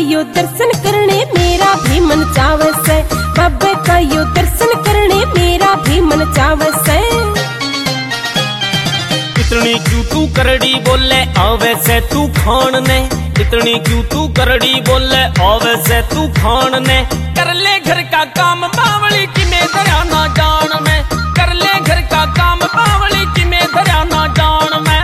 यो दर्शन करने मेरा भी मन चावे से, बाबे का यो दर्शन करने मेरा भी मन चावे से। इतनी क्यों तू करड़ी बोले आवे से तू खान ने, इतनी क्यों तू करड़ी बोले आवे से तू खान ने। कर ले घर का काम बावली की मैं धरा ना जान में, कर ले घर का काम बावली की मैं धरा ना जान में।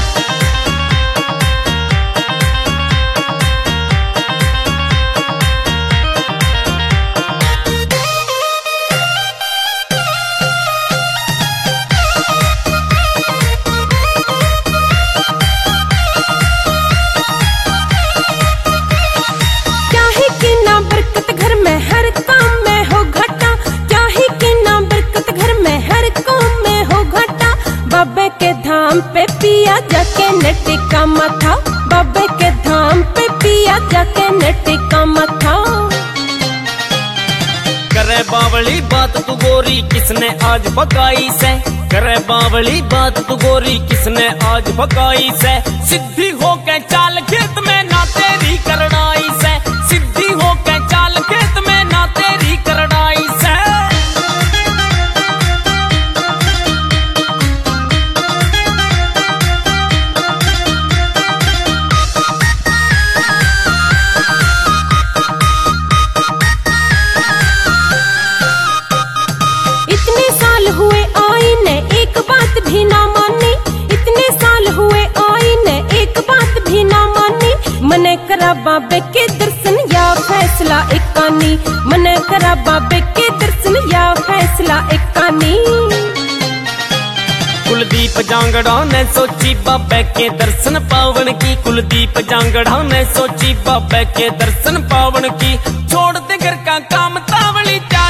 बाबे के धाम पे पिया जाके नेटी का मथा, बाबे के धाम पे पिया जाके नेटी का मथा। करे बावली बात तू गोरी किसने आज बकाई से, करे बावली बात तू गोरी किसने आज बकाई से। सिद्धि हो के चाल खेत में ना तेरी करनाई से, सिद्धि हो के चाल खेत में ना तेरी करनाई से। हुए आई ने एक बात भी ना मानी, इतने साल हुए आई ने एक बात भी ना मानी। मने करा बाबे के दर्शन या फैसला एकानी, मने करा बाबे के दर्शन या फैसला एकानी। कुलदीप जांगड़ा ने सोची बाबे के दर्शन पावन की, कुलदीप जांगड़ा ने सोची बाबे के दर्शन पावन की। छोड़ दे घर का काम तावली